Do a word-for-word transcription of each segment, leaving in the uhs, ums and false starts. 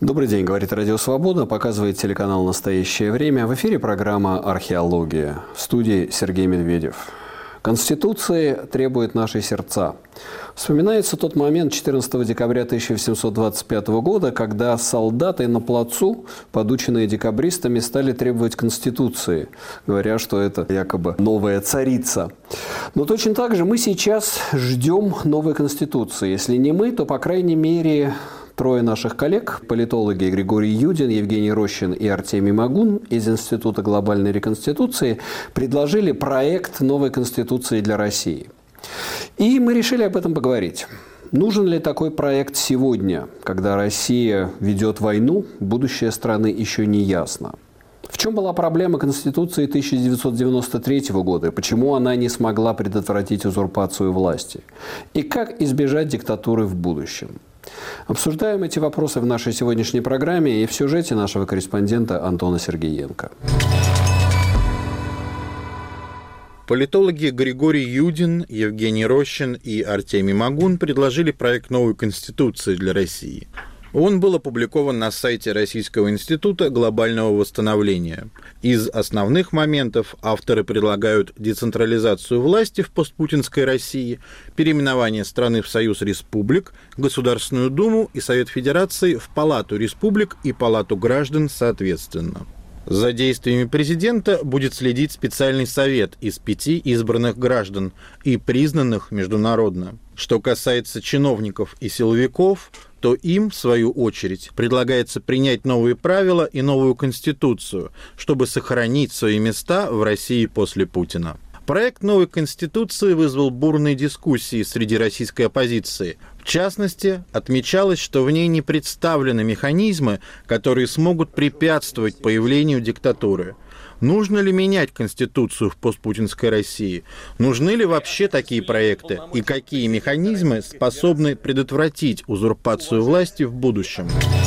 Добрый день, говорит Радио Свобода, показывает телеканал «Настоящее время». В эфире программа «Археология». В студии Сергей Медведев. Конституции требует наши сердца. Вспоминается тот момент четырнадцатого декабря тысяча восемьсот двадцать пятого года, когда солдаты на плацу, подученные декабристами, стали требовать Конституции, говоря, что это якобы новая царица. Но точно так же мы сейчас ждем новой Конституции. Если не мы, то, по крайней мере, трое наших коллег, политологи Григорий Юдин, Евгений Рощин и Артемий Магун из Института глобальной реконституции предложили проект новой Конституции для России. И мы решили об этом поговорить. Нужен ли такой проект сегодня, когда Россия ведет войну, будущее страны еще не ясно? В чем была проблема Конституции тысяча девятьсот девяносто третьего года и почему она не смогла предотвратить узурпацию власти? И как избежать диктатуры в будущем? Обсуждаем эти вопросы в нашей сегодняшней программе и в сюжете нашего корреспондента Антона Сергеенко. Политологи Григорий Юдин, Евгений Рощин и Артемий Магун предложили проект новой Конституции для России. Он был опубликован на сайте Российского института глобального восстановления. Из основных моментов авторы предлагают децентрализацию власти в постпутинской России, переименование страны в Союз республик, Государственную Думу и Совет Федерации в Палату республик и Палату граждан соответственно. За действиями президента будет следить специальный совет из пяти избранных граждан и признанных международно. Что касается чиновников и силовиков, то им, в свою очередь, предлагается принять новые правила и новую конституцию, чтобы сохранить свои места в России после Путина. Проект новой Конституции вызвал бурные дискуссии среди российской оппозиции. В частности, отмечалось, что в ней не представлены механизмы, которые смогут препятствовать появлению диктатуры. Нужно ли менять Конституцию в постпутинской России? Нужны ли вообще такие проекты? И какие механизмы способны предотвратить узурпацию власти в будущем?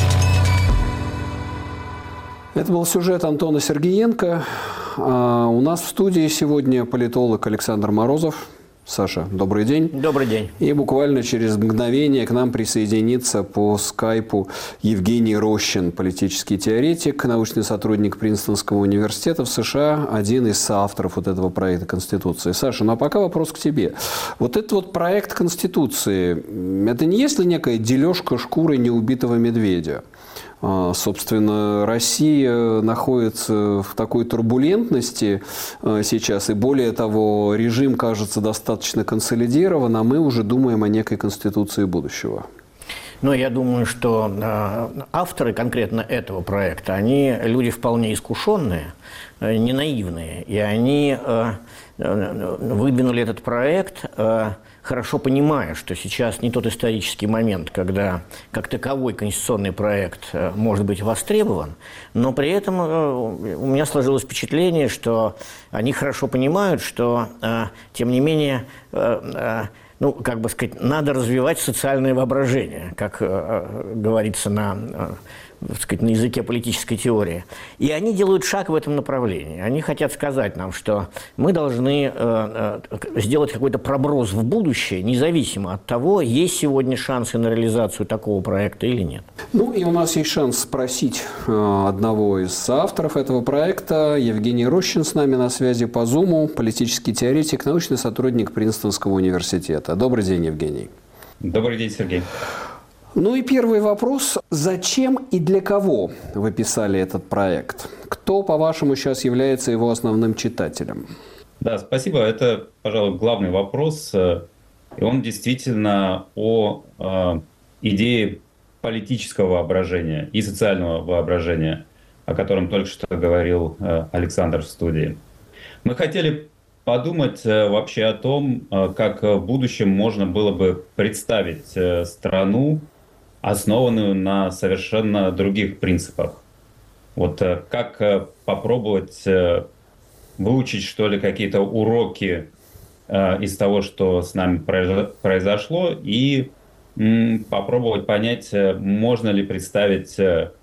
Это был сюжет Антона Сергеенко. А у нас в студии сегодня политолог Александр Морозов. Саша, добрый день. Добрый день. И буквально через мгновение к нам присоединится по скайпу Евгений Рощин, политический теоретик, научный сотрудник Принстонского университета в США, один из соавторов вот этого проекта Конституции. Саша, ну а пока вопрос к тебе. Вот этот вот проект Конституции, это не есть ли некая дележка шкуры неубитого медведя? Собственно, Россия находится в такой турбулентности сейчас, и более того, режим кажется достаточно консолидирован, а мы уже думаем о некой конституции будущего. Ну, я думаю, что авторы конкретно этого проекта, они люди вполне искушенные, не наивные, и они выдвинули этот проект, хорошо понимая, что сейчас не тот исторический момент, когда как таковой конституционный проект может быть востребован, но при этом у меня сложилось впечатление, что они хорошо понимают, что, тем не менее, ну, как бы сказать, надо развивать социальное воображение, как говорится на... так сказать, на языке политической теории. И они делают шаг в этом направлении. Они хотят сказать нам, что мы должны э, э, сделать какой-то проброс в будущее, независимо от того, есть сегодня шансы на реализацию такого проекта или нет. Ну, и у нас есть шанс спросить э, одного из соавторов этого проекта. Евгений Рощин с нами на связи по Зуму, политический теоретик, научный сотрудник Принстонского университета. Добрый день, Евгений. Добрый день, Сергей. Ну и первый вопрос. Зачем и для кого вы писали этот проект? Кто, по-вашему, сейчас является его основным читателем? Да, спасибо. Это, пожалуй, главный вопрос. И он действительно о э, идее политического воображения и социального воображения, о котором только что говорил э, Александр в студии. Мы хотели подумать э, вообще о том, э, как в будущем можно было бы представить э, страну, основанную на совершенно других принципах. Вот как попробовать выучить, что ли, какие-то уроки из того, что с нами произошло, и попробовать понять, можно ли представить это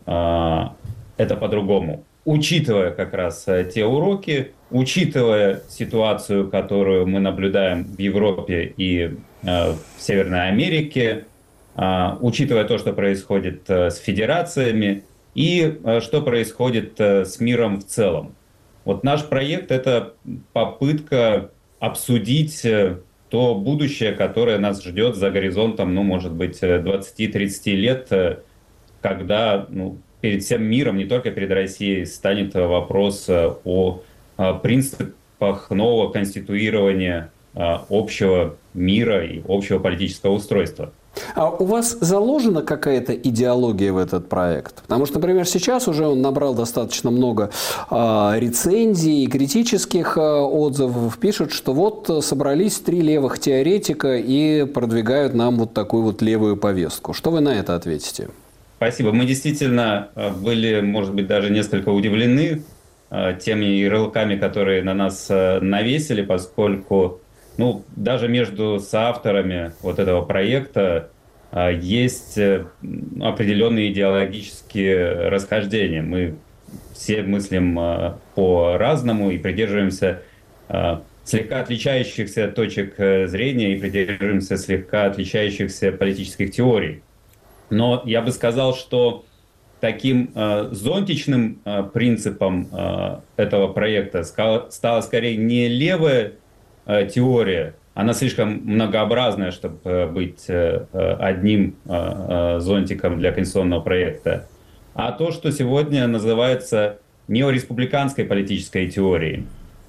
по-другому. Учитывая как раз те уроки, учитывая ситуацию, которую мы наблюдаем в Европе и в Северной Америке, учитывая то, что происходит с федерациями и что происходит с миром в целом. Вот наш проект — это попытка обсудить то будущее, которое нас ждет за горизонтом, ну, может быть, двадцать-тридцать лет, когда, ну, перед всем миром, не только перед Россией, станет вопрос о принципах нового конституирования общего мира и общего политического устройства. А у вас заложена какая-то идеология в этот проект? Потому что, например, сейчас уже он набрал достаточно много э, рецензий, критических э, отзывов. Пишут, что вот собрались три левых теоретика и продвигают нам вот такую вот левую повестку. Что вы на это ответите? Спасибо. Мы действительно были, может быть, даже несколько удивлены э, теми ярлыками, которые на нас э, навесили, поскольку ну, даже между соавторами вот этого проекта а, есть определенные идеологические расхождения. Мы все мыслим а, по-разному и придерживаемся а, слегка отличающихся точек зрения и придерживаемся слегка отличающихся политических теорий. Но я бы сказал, что таким а, зонтичным а, принципом а, этого проекта стала, стала скорее не левая теория, она слишком многообразная, чтобы быть одним зонтиком для конституционного проекта, а то, что сегодня называется неореспубликанской политической теорией.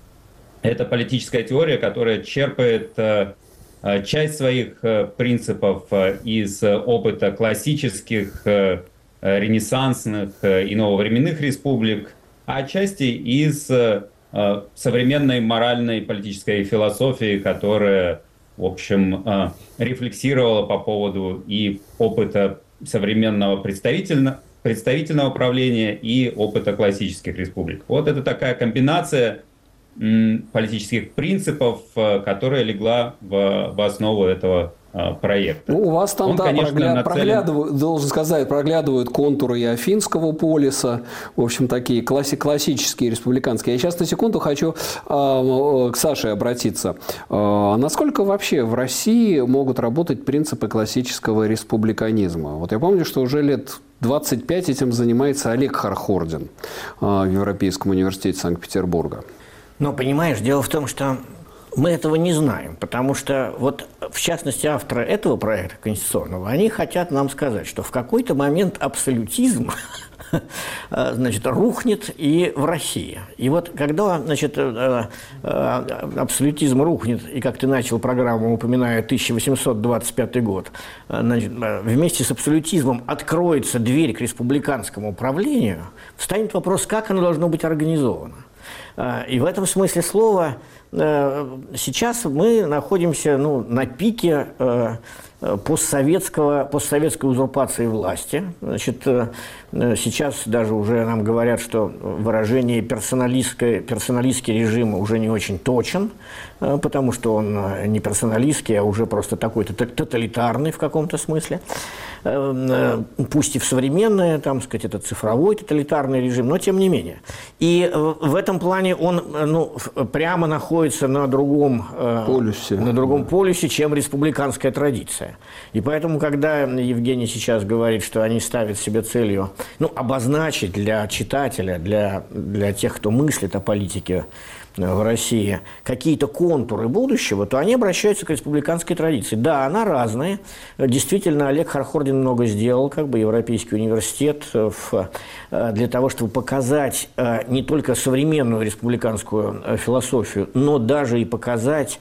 Это политическая теория, которая черпает часть своих принципов из опыта классических, ренессансных и нововременных республик, а отчасти из современной моральной политической философии, которая, в общем, рефлексировала по поводу и опыта современного представительного, представительного правления, и опыта классических республик. Вот это такая комбинация политических принципов, которая легла в, в основу этого проекта. Ну, у вас там, Он, да, конечно, прогля... нацелен... проглядывают, должен сказать, проглядывают контуры и Афинского полиса, в общем, такие класси... классические республиканские. Я сейчас на секунду хочу э, к Саше обратиться. Э, насколько вообще в России могут работать принципы классического республиканизма? Вот я помню, что уже лет двадцать пять этим занимается Олег Хорхордин э, в Европейском университете Санкт-Петербурга. Но, понимаешь, дело в том, что мы этого не знаем, потому что, вот, в частности, авторы этого проекта конституционного, они хотят нам сказать, что в какой-то момент абсолютизм, значит, рухнет и в России. И вот когда, значит, абсолютизм рухнет, и как ты начал программу, упоминая тысяча восемьсот двадцать пятый год, значит, вместе с абсолютизмом откроется дверь к республиканскому управлению, встанет вопрос, как оно должно быть организовано. И в этом смысле слова сейчас мы находимся, ну, на пике постсоветского, постсоветской узурпации власти. Значит, сейчас даже уже нам говорят, что выражение персоналистский, персоналистский режим уже не очень точен, потому что он не персоналистский, а уже просто такой тоталитарный в каком-то смысле. Пусть и в современное, там, сказать, это цифровой тоталитарный режим, но тем не менее. И в этом плане он, ну, прямо находится на другом полюсе, на другом полюсе, чем республиканская традиция. И поэтому, когда Евгений сейчас говорит, что они ставят себе целью, ну, обозначить для читателя, для, для тех, кто мыслит о политике в России, какие-то контуры будущего, то они обращаются к республиканской традиции. Да, она разная. Действительно, Олег Хорхордин много сделал, как бы Европейский университет, в, для того, чтобы показать не только современную республиканскую философию, но даже и показать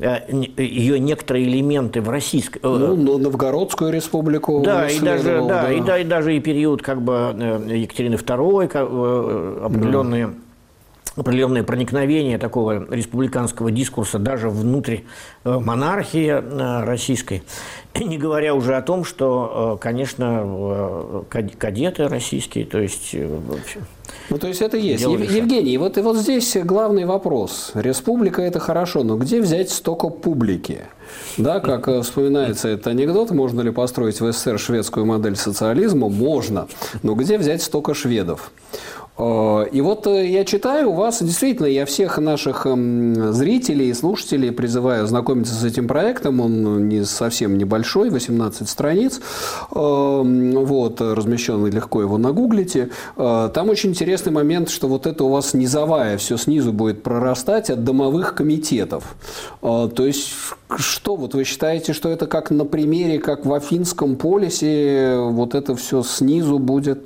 ее некоторые элементы в российской... Ну, Новгородскую республику. Да, и даже, да, да. И, да, и даже и период как бы Екатерины второй, определенные... Да. определенное проникновение такого республиканского дискурса даже внутрь монархии российской. Не говоря уже о том, что, конечно, кадеты российские, то есть... Ну, то есть это есть. Ев, Евгений, вот, и вот здесь главный вопрос. Республика – это хорошо, но где взять столько публики? Да, как вспоминается этот анекдот, можно ли построить в СССР шведскую модель социализма? Можно. Но где взять столько шведов? И вот я читаю, у вас действительно, я всех наших зрителей и слушателей призываю знакомиться с этим проектом. Он не совсем небольшой, восемнадцать страниц. Вот, размещенный, легко его нагуглите. Там очень интересный момент, что вот это у вас низовая, все снизу будет прорастать от домовых комитетов. То есть, что вот вы считаете, что это как на примере, как в Афинском полисе, вот это все снизу будет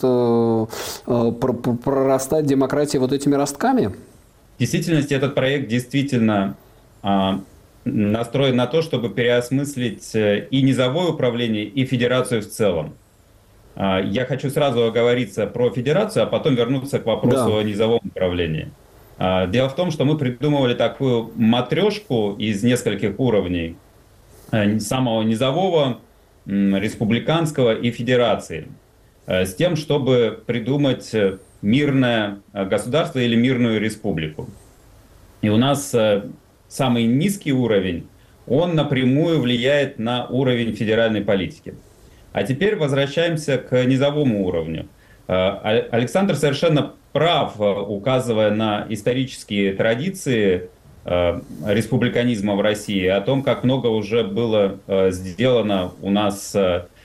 прорастать демократия вот этими ростками? В действительности этот проект действительно а, настроен на то, чтобы переосмыслить и низовое управление, и федерацию в целом. А, я хочу сразу оговориться про федерацию, а потом вернуться к вопросу да. о низовом управлении. А, дело в том, что мы придумывали такую матрешку из нескольких уровней, а, самого низового, м, республиканского и федерации, а, с тем, чтобы придумать мирное государство или мирную республику. И у нас самый низкий уровень, он напрямую влияет на уровень федеральной политики. А теперь возвращаемся к низовому уровню. Александр совершенно прав, указывая на исторические традиции республиканизма в России, о том, как много уже было сделано у нас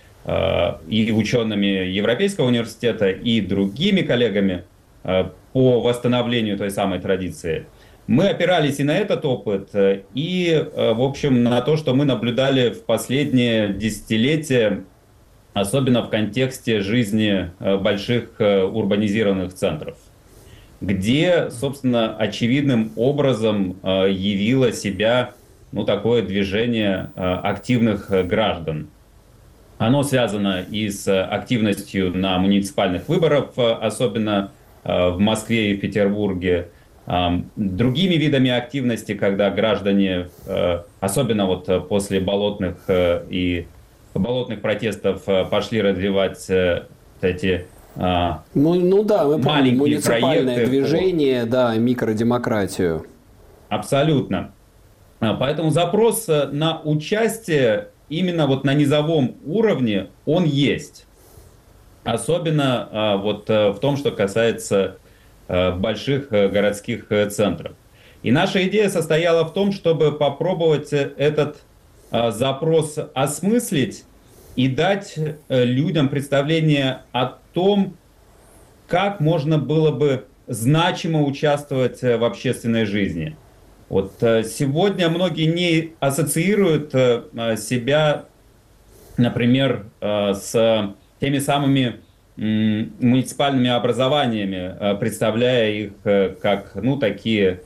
и учеными Европейского университета, и другими коллегами по восстановлению той самой традиции. Мы опирались и на этот опыт, и, в общем, на то, что мы наблюдали в последние десятилетия, особенно в контексте жизни больших урбанизированных центров, где, собственно, очевидным образом явило себя, ну, такое движение активных граждан. Оно связано и с активностью на муниципальных выборах, особенно в Москве и в Петербурге, другими видами активности, когда граждане, особенно вот после болотных и болотных протестов, пошли развивать эти ну, ну да, мы помним, муниципальное проекты, движение, по... да, микродемократию. Абсолютно. Поэтому запрос на участие именно вот на низовом уровне он есть. Особенно а, вот а, в том, что касается а, больших а, городских а, центров. И наша идея состояла в том, чтобы попробовать этот а, запрос осмыслить и дать а, людям представление о том, как можно было бы значимо участвовать а, в общественной жизни. Вот сегодня многие не ассоциируют себя, например, с теми самыми муниципальными образованиями, представляя их как, ну, такие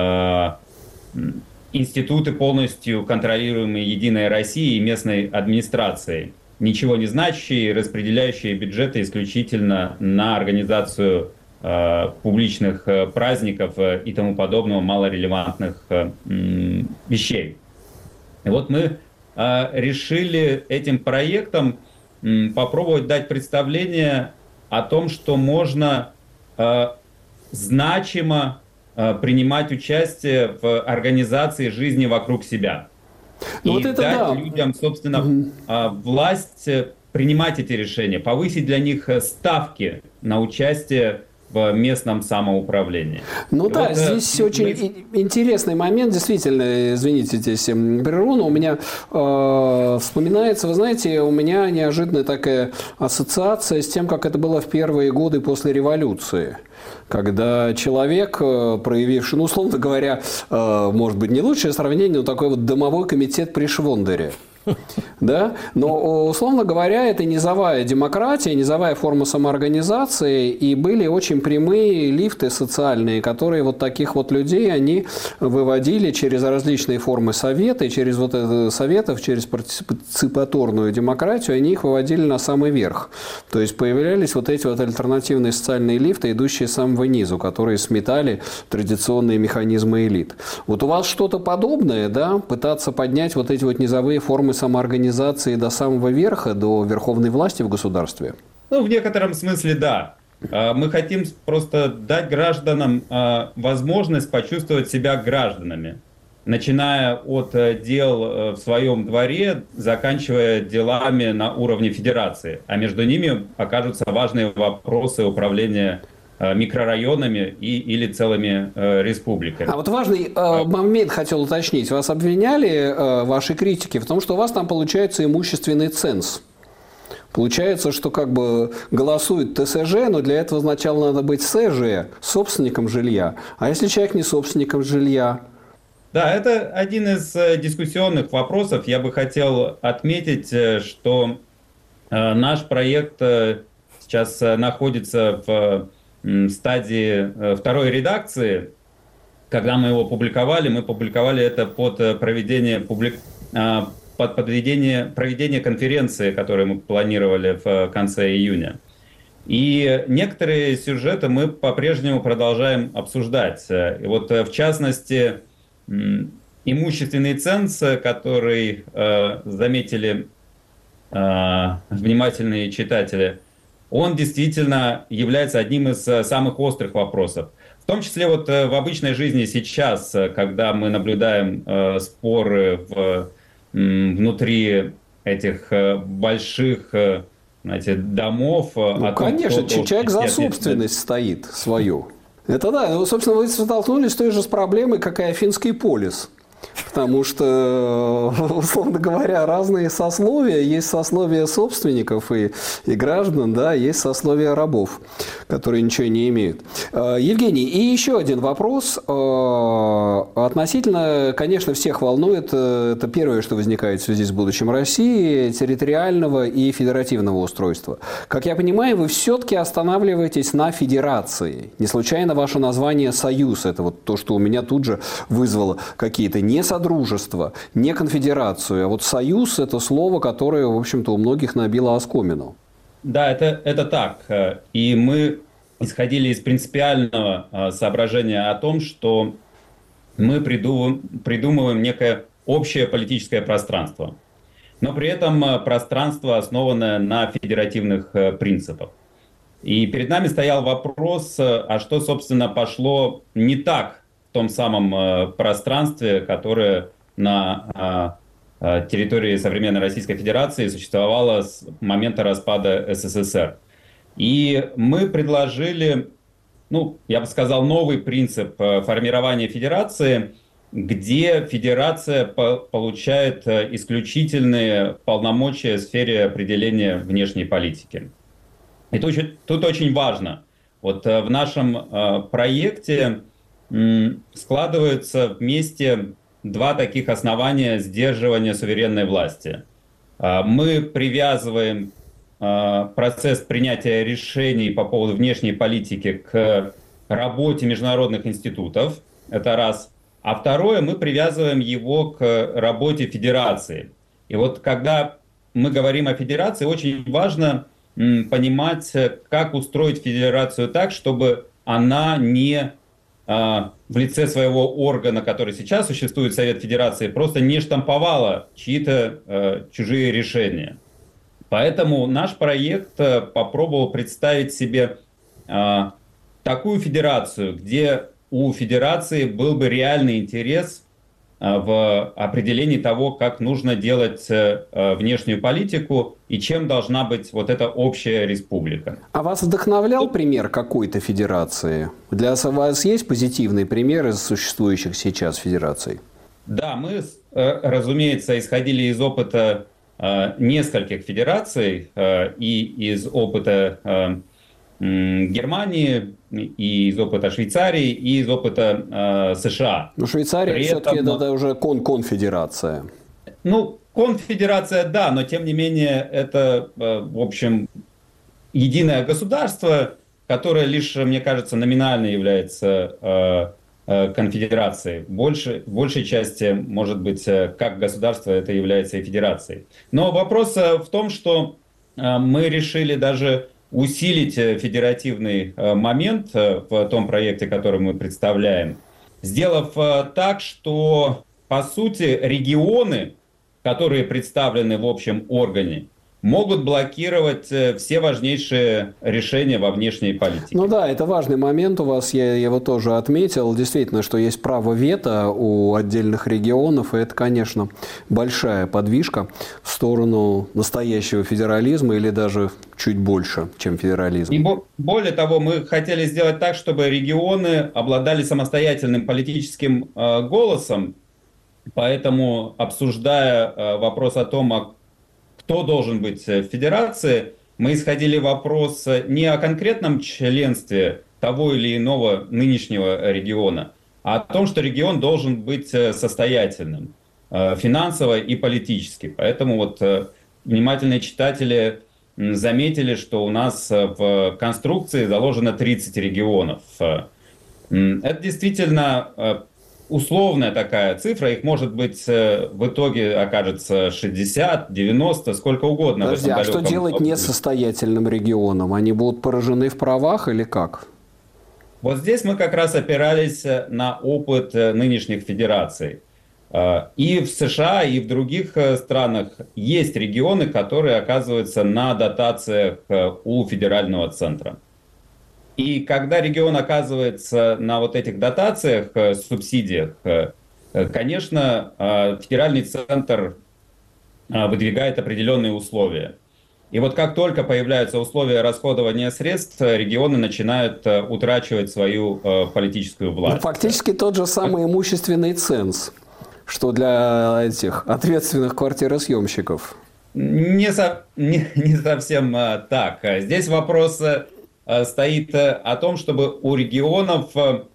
институты, полностью контролируемые Единой Россией и местной администрацией, ничего не значащие, распределяющие бюджеты исключительно на организацию публичных праздников и тому подобного, малорелевантных вещей. И вот мы решили этим проектом попробовать дать представление о том, что можно значимо принимать участие в организации жизни вокруг себя. Ну, и вот это дать да. людям, собственно, угу. власть принимать эти решения, повысить для них ставки на участие в местном самоуправлении. Ну и да, вот, здесь мы... очень интересный момент, действительно, извините, здесь прерву, но у меня э, вспоминается, вы знаете, у меня неожиданная такая ассоциация с тем, как это было в первые годы после революции. Когда человек, проявивший, ну, условно говоря, э, может быть, не лучшее сравнение, но такой вот домовой комитет при Швондере. Да? Но, условно говоря, это низовая демократия, низовая форма самоорганизации, и были очень прямые лифты социальные, которые вот таких вот людей они выводили через различные формы советы, через вот это советов, через партиципаторную демократию, они их выводили на самый верх. То есть появлялись вот эти вот альтернативные социальные лифты, идущие с самого низу, которые сметали традиционные механизмы элит. Вот у вас что-то подобное, да, пытаться поднять вот эти вот низовые формы самоорганизации до самого верха, до верховной власти в государстве? Ну, в некотором смысле, да. Мы хотим просто дать гражданам возможность почувствовать себя гражданами, начиная от дел в своем дворе, заканчивая делами на уровне федерации. А между ними окажутся важные вопросы управления микрорайонами и, или целыми э, республиками. А вот важный э, момент хотел уточнить. Вас обвиняли э, ваши критики в том, что у вас там получается имущественный ценз. Получается, что как бы голосует ТСЖ, но для этого сначала надо быть СЖ, собственником жилья. А если человек не собственником жилья? Да, это один из дискуссионных вопросов. Я бы хотел отметить, что наш проект сейчас находится в стадии второй редакции. Когда мы его публиковали, мы публиковали это под проведение, публик... под проведение, проведение конференции, которую мы планировали в конце июня. И некоторые сюжеты мы по-прежнему продолжаем обсуждать. И вот в частности, имущественный ценз, который заметили внимательные читатели, он действительно является одним из самых острых вопросов. В том числе вот в обычной жизни сейчас, когда мы наблюдаем споры в, внутри этих больших, знаете, домов. Ну, конечно, том, человек за собственность стоит свою. Это да, ну, собственно, вы столкнулись с той же с проблемой, как и Афинский полис. Потому что, условно говоря, разные сословия. Есть сословия собственников и, и граждан, да, есть сословия рабов, которые ничего не имеют. Евгений, и еще один вопрос. Относительно, конечно, всех волнует, это первое, что возникает в связи с будущим России, территориального и федеративного устройства. Как я понимаю, вы все-таки останавливаетесь на федерации. Не случайно ваше название «Союз». Это вот то, что у меня тут же вызвало какие-то не содружество, не конфедерацию, а вот союз – это слово, которое, в общем-то, у многих набило оскомину. Да, это, это так. И мы исходили из принципиального соображения о том, что мы придумываем, придумываем некое общее политическое пространство, но при этом пространство, основанное на федеративных принципах. И перед нами стоял вопрос, а что, собственно, пошло не так в том самом э, пространстве, которое на э, территории современной Российской Федерации существовало с момента распада СССР. И мы предложили, ну, я бы сказал, новый принцип э, формирования федерации, где федерация по- получает э, исключительные полномочия в сфере определения внешней политики. И тут, тут очень важно, вот э, в нашем э, проекте складываются вместе два таких основания сдерживания суверенной власти. Мы привязываем процесс принятия решений по поводу внешней политики к работе международных институтов, это раз. А второе, мы привязываем его к работе федерации. И вот когда мы говорим о федерации, очень важно понимать, как устроить федерацию так, чтобы она не в лице своего органа, который сейчас существует, Совет Федерации, просто не штамповала чьи-то э, чужие решения. Поэтому наш проект э, попробовал представить себе э, такую федерацию, где у федерации был бы реальный интерес э, в определении того, как нужно делать э, внешнюю политику и чем должна быть вот эта общая республика. А вас вдохновлял пример какой-то федерации? Для вас есть позитивный пример из существующих сейчас федераций? Да, мы, разумеется, исходили из опыта нескольких федераций и из опыта Германии, и из опыта Швейцарии, и из опыта США. Но Швейцария При все-таки этом... это уже кон конфедерация. Ну, конфедерация, да, но тем не менее это, в общем, единое государство, которое лишь, мне кажется, номинально является конфедерацией. Больше, в большей части, может быть, как государство это является и федерацией. Но вопрос в том, что мы решили даже усилить федеративный момент в том проекте, который мы представляем, сделав так, что, по сути, регионы, которые представлены в общем органе, могут блокировать все важнейшие решения во внешней политике. Ну да, это важный момент у вас, я его тоже отметил. Действительно, что есть право вето у отдельных регионов, и это, конечно, большая подвижка в сторону настоящего федерализма или даже чуть больше, чем федерализм. И более того, мы хотели сделать так, чтобы регионы обладали самостоятельным политическим э, голосом, поэтому, обсуждая э, вопрос о том, а кто должен быть в федерации, мы исходили вопрос не о конкретном членстве того или иного нынешнего региона, а о том, что регион должен быть состоятельным финансово и политически. Поэтому вот внимательные читатели заметили, что у нас в конструкции заложено тридцать регионов. Это действительно условная такая цифра, их может быть в итоге окажется шестьдесят, девяносто, сколько угодно. Подожди, а что делать несостоятельным регионам? Они будут поражены в правах или как? Вот здесь мы как раз опирались на опыт нынешних федераций. И в США, и в других странах есть регионы, которые оказываются на дотациях у федерального центра. И когда регион оказывается на вот этих дотациях, субсидиях, конечно, федеральный центр выдвигает определенные условия. И вот как только появляются условия расходования средств, регионы начинают утрачивать свою политическую власть. Ну, фактически тот же самый имущественный ценз, что для этих ответственных квартиросъемщиков. Не, со, не, не совсем так. Здесь вопрос стоит о том, чтобы у регионов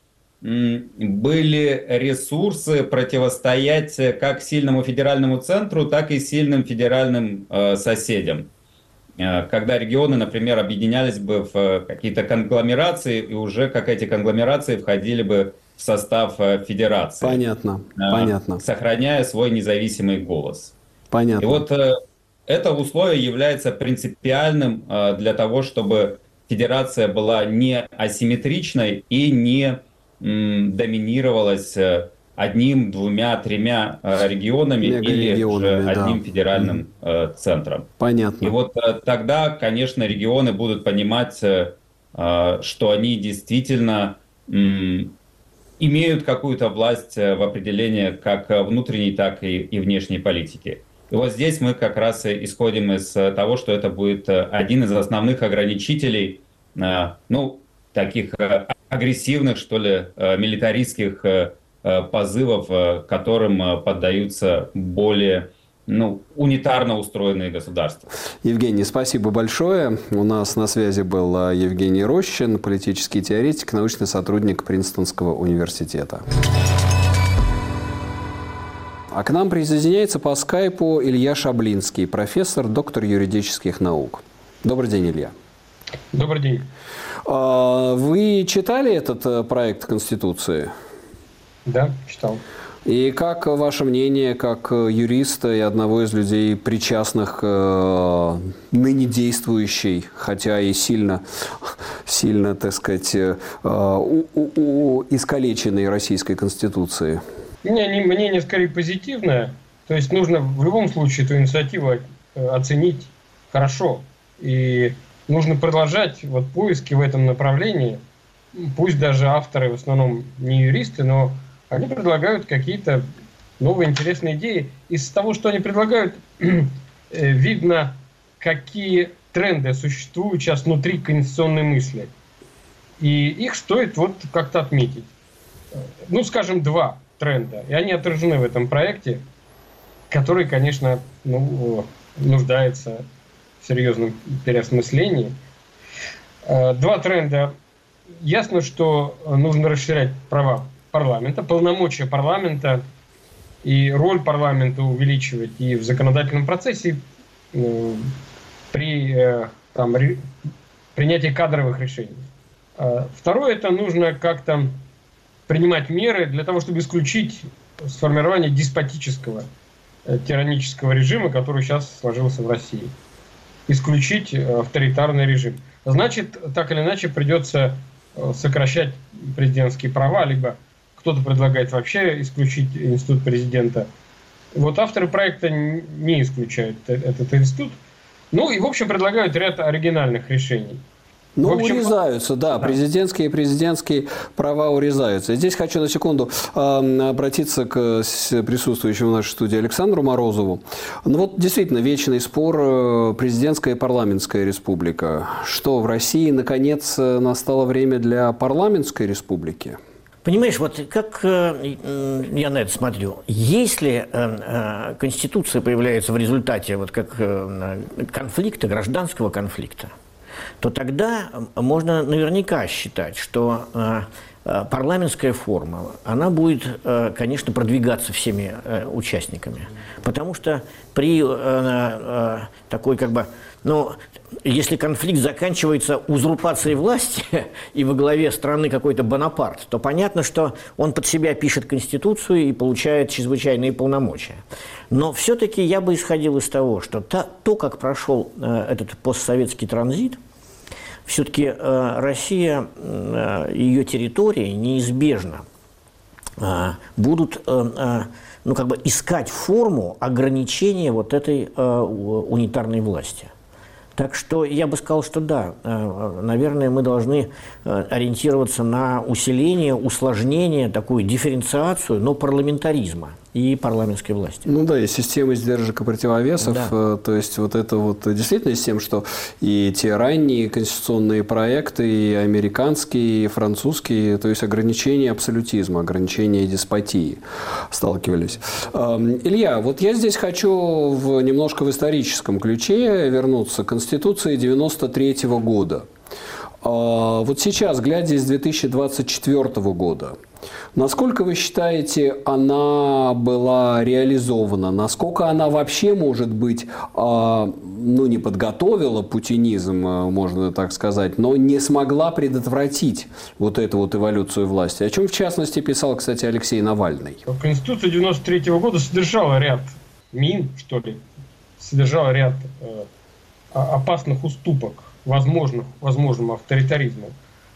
были ресурсы противостоять как сильному федеральному центру, так и сильным федеральным соседям. Когда регионы, например, объединялись бы в какие-то конгломерации, и уже как эти конгломерации входили бы в состав федерации. Понятно, понятно. Сохраняя свой независимый голос. Понятно. И вот это условие является принципиальным для того, чтобы федерация была не асимметричной и не м, доминировалась одним, двумя, тремя регионами или же одним да. федеральным э, центром. Понятно. И вот э, тогда, конечно, регионы будут понимать, э, что они действительно э, имеют какую-то власть в определении как внутренней, так и, и внешней политики. И вот здесь мы как раз исходим из того, что это будет один из основных ограничителей, ну, таких агрессивных, что ли, милитаристских позывов, которым поддаются более, ну, унитарно устроенные государства. Евгений, спасибо большое. У нас на связи был Евгений Рощин, политический теоретик, научный сотрудник Принстонского университета. А к нам присоединяется по скайпу Илья Шаблинский, профессор, доктор юридических наук. Добрый день, Илья. Добрый день. Вы читали этот проект Конституции? Да, читал. И как ваше мнение, как юриста и одного из людей, причастных к ныне действующей, хотя и сильно, сильно, так сказать, у, у, у искалеченной Российской Конституции? У меня мнение скорее позитивное. То есть нужно в любом случае эту инициативу оценить хорошо. И нужно продолжать вот поиски в этом направлении. Пусть даже авторы в основном не юристы, но они предлагают какие-то новые интересные идеи. Из того, что они предлагают, видно, какие тренды существуют сейчас внутри конституционной мысли. И их стоит вот как-то отметить. Ну, скажем, два тренда. И они отражены в этом проекте, который, конечно, ну, нуждается в серьезном переосмыслении. Два тренда. Ясно, что нужно расширять права парламента, полномочия парламента и роль парламента увеличивать и в законодательном процессе, э, при э, там, ре, принятии кадровых решений. Э, второе, это нужно как-то принимать меры для того, чтобы исключить сформирование деспотического, э, тиранического режима, который сейчас сложился в России. Исключить э, авторитарный режим. Значит, так или иначе придется э, сокращать президентские права, либо кто-то предлагает вообще исключить институт президента. Вот авторы проекта не исключают этот институт. Ну и, в общем, предлагают ряд оригинальных решений. Ну, в общем, урезаются, да, да, президентские и президентские права урезаются. Здесь хочу на секунду э, обратиться к присутствующему в нашей студии Александру Морозову. Ну вот действительно вечный спор э, президентская и парламентская республика. Что, в России наконец настало время для парламентской республики? Понимаешь, вот как э, я на это смотрю, если э, э, Конституция появляется в результате вот как э, конфликта, гражданского конфликта, то тогда можно наверняка считать, что э, э, парламентская форма, она будет, э, конечно, продвигаться всеми э, участниками. Потому что при э, э, такой как бы, ну, если конфликт заканчивается узурпацией власти и во главе страны какой-то Бонапарт, то понятно, что он под себя пишет Конституцию и получает чрезвычайные полномочия. Но все-таки я бы исходил из того, что та, то, как прошел э, этот постсоветский транзит, все-таки э, Россия, э, ее территории неизбежно э, будут э, э, ну, как бы искать форму ограничения вот этой э, унитарной власти. Так что я бы сказал, что да, наверное, мы должны ориентироваться на усиление, усложнение, такую дифференциацию, но парламентаризма и парламентской власти. Ну да, и системы сдержек и противовесов, да. То есть вот это вот действительно с тем, что и те ранние конституционные проекты, и американские, и французские, то есть ограничения абсолютизма, ограничения деспотии сталкивались. Илья, вот я здесь хочу в, немножко в историческом ключе вернуться к Конституции девяносто третьего года. Вот сейчас, глядя из две тысячи двадцать четвёртого года, насколько вы считаете, она была реализована? Насколько она вообще, может быть, ну, не подготовила путинизм, можно так сказать, но не смогла предотвратить вот эту вот эволюцию власти? О чем, в частности, писал, кстати, Алексей Навальный? Конституция девяносто третьего года содержала ряд мин, что ли, содержала ряд э, опасных уступок возможных, возможному авторитаризму.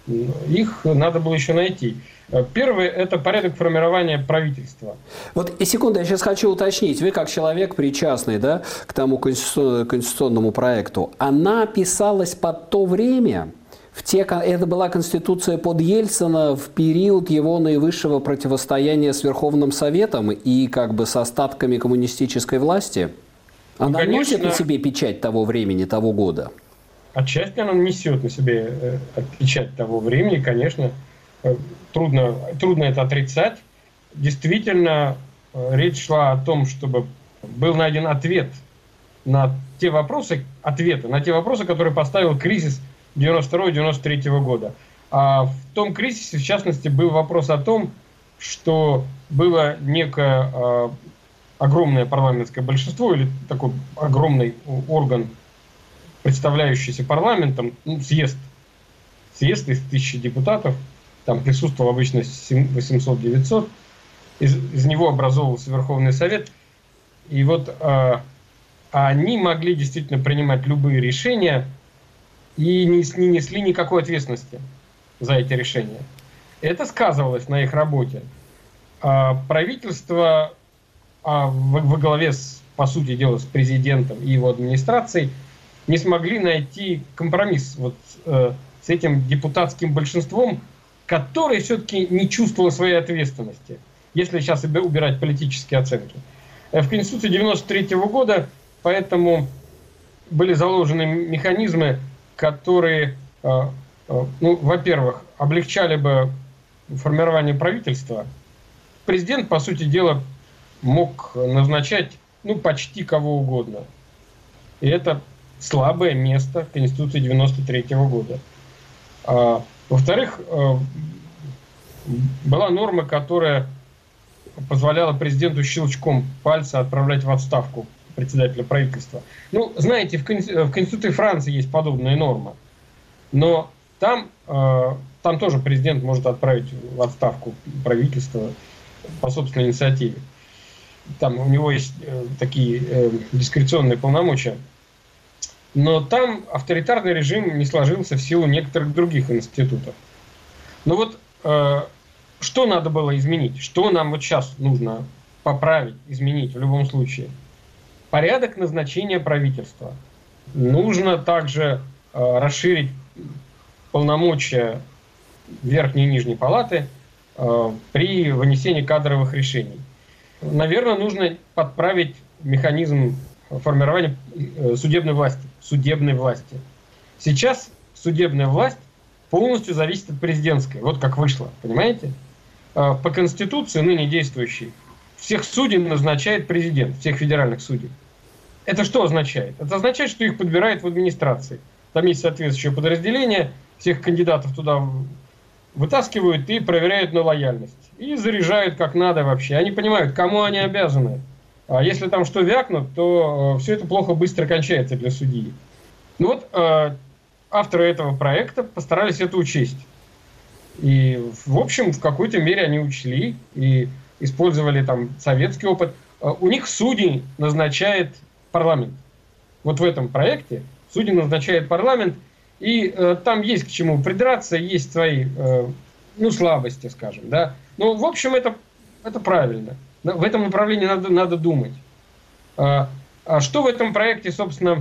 Их надо было еще найти. Первое – это порядок формирования правительства. Вот и секунду, я сейчас хочу уточнить. Вы, как человек причастный, да, к тому конституционному проекту, она писалась под то время, в те, это была Конституция под Ельцина в период его наивысшего противостояния с Верховным Советом и как бы с остатками коммунистической власти? Она ну, носит на себе печать того времени, того года? Отчасти она несет на себе э, печать того времени, конечно. Э, трудно, трудно это отрицать. Действительно, э, речь шла о том, чтобы был найден ответ на те вопросы, ответы на те вопросы, которые поставил кризис девяносто второго — девяносто третьего года. А в том кризисе, в частности, был вопрос о том, что было некое э, огромное парламентское большинство или такой огромный орган, представляющийся парламентом, ну, съезд, съезд из тысячи депутатов, там присутствовало обычно восемьсот-девятьсот, из, из него образовывался Верховный Совет, и вот э, они могли действительно принимать любые решения и не, не несли никакой ответственности за эти решения. Это сказывалось на их работе. А правительство а во, во главе, с, по сути дела, с президентом и его администрацией не смогли найти компромисс вот, э, с этим депутатским большинством, которое все-таки не чувствовало своей ответственности, если сейчас убирать политические оценки. В Конституции девяносто третьего года поэтому были заложены механизмы, которые, э, э, ну, во-первых, облегчали бы формирование правительства. Президент, по сути дела, мог назначать ну, почти кого угодно. И это слабое место Конституции девяносто третьего года. А, во-вторых, была норма, которая позволяла президенту щелчком пальца отправлять в отставку председателя правительства. Ну, знаете, в Конституции Франции есть подобная норма, но там, там тоже президент может отправить в отставку правительство по собственной инициативе. Там у него есть такие дискреционные полномочия. Но там авторитарный режим не сложился в силу некоторых других институтов. Но вот э, что надо было изменить? Что нам вот сейчас нужно поправить, изменить в любом случае? Порядок назначения правительства. Нужно также э, расширить полномочия Верхней и Нижней палаты э, при вынесении кадровых решений. Наверное, нужно подправить механизм формирования э, судебной власти. Судебной власти. Сейчас судебная власть полностью зависит от президентской. Вот как вышло, понимаете? Э, по Конституции, ныне действующей, всех судей назначает президент, всех федеральных судей. Это что означает? Это означает, что их подбирают в администрации. Там есть соответствующее подразделение, всех кандидатов туда вытаскивают и проверяют на лояльность. И заряжают как надо вообще. Они понимают, кому они обязаны. А если там что вякнут, то э, все это плохо быстро кончается для судьи. Ну вот, э, авторы этого проекта постарались это учесть. И, в общем, в какой-то мере они учли и использовали там советский опыт. Э, у них судей назначает парламент. Вот в этом проекте судьи назначает парламент, и э, там есть к чему придраться, есть свои э, ну, слабости, скажем. Да? Но, в общем, это, это правильно. В этом направлении надо, надо думать. А, а что в этом проекте, собственно,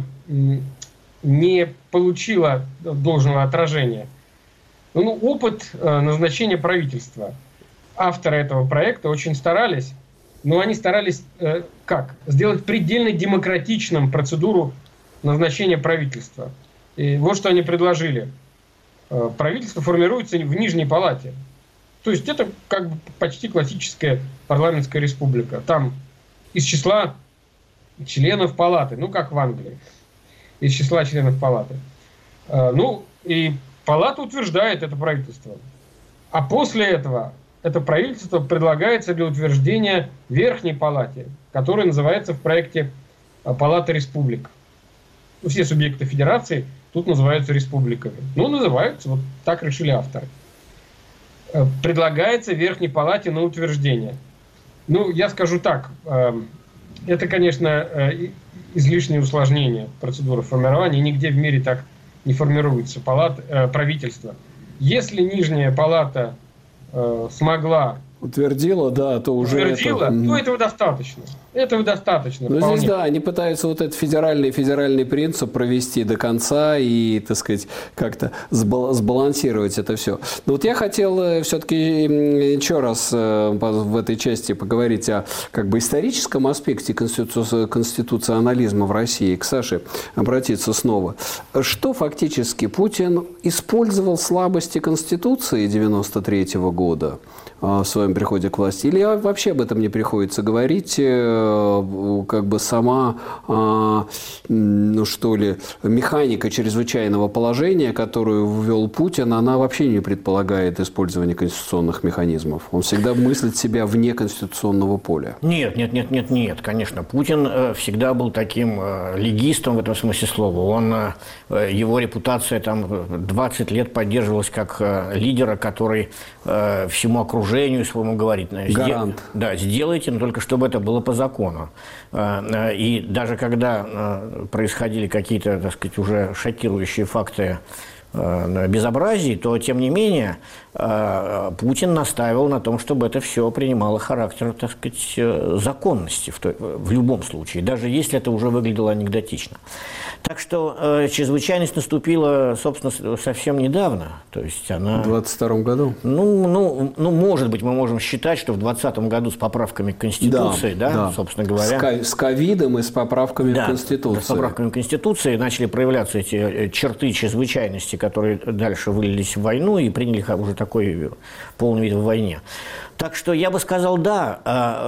не получило должного отражения? Ну, опыт э, назначения правительства. Авторы этого проекта очень старались, но они старались э, как? Сделать предельно демократичным процедуру назначения правительства. И вот что они предложили. Э, правительство формируется в Нижней палате. То есть это как бы почти классическая парламентская республика. Там из числа членов палаты, ну как в Англии, из числа членов палаты. Э, ну и палата утверждает это правительство. А после этого это правительство предлагается для утверждения Верхней палате, которая называется в проекте Палата республик. Ну, все субъекты федерации тут называются республиками. Ну, называются, вот так решили авторы. Предлагается Верхней палате на утверждение. Ну, я скажу так, это, конечно, излишнее усложнение процедуры формирования, нигде в мире так не формируется палат, правительство. Если Нижняя палата смогла... Утвердила, да, то уже Утвердила, это... то этого достаточно. Этого достаточно. Но вполне. здесь, да, они пытаются вот этот федеральный, федеральный принцип провести до конца и, так сказать, как-то сбалансировать это все. Но вот я хотел все-таки еще раз в этой части поговорить о как бы историческом аспекте конститу... конституционализма в России. К Саше обратиться снова. Что фактически Путин использовал слабости Конституции девяносто третьего года в своем приходе к власти? Или вообще об этом не приходится говорить? Как бы сама, ну что ли, механика чрезвычайного положения, которую ввел Путин, она вообще не предполагает использование конституционных механизмов. Он всегда мыслит себя вне конституционного поля. Нет, нет, нет, нет, нет, конечно. Путин всегда был таким легистом в этом смысле слова. Он, его репутация там двадцать лет поддерживалась как лидера, который всему окружению своему говорит: гарант. Да, сделайте, но только чтобы это было по закону. И даже когда происходили какие-то, так сказать, уже шокирующие факты безобразий, то, тем не менее, Путин настаивал на том, чтобы это все принимало характер, так сказать, законности в, той, в любом случае, даже если это уже выглядело анекдотично. Так что чрезвычайность наступила, собственно, совсем недавно. То есть она... В двадцать втором году? Ну, ну, ну, может быть, мы можем считать, что в двадцатом году с поправками к Конституции, да, да, да. собственно говоря... С ковидом и с поправками да, к Конституции. с поправками к Конституции начали проявляться эти черты чрезвычайности, которые дальше вылились в войну и приняли уже такой полный вид в войне. Так что я бы сказал, да,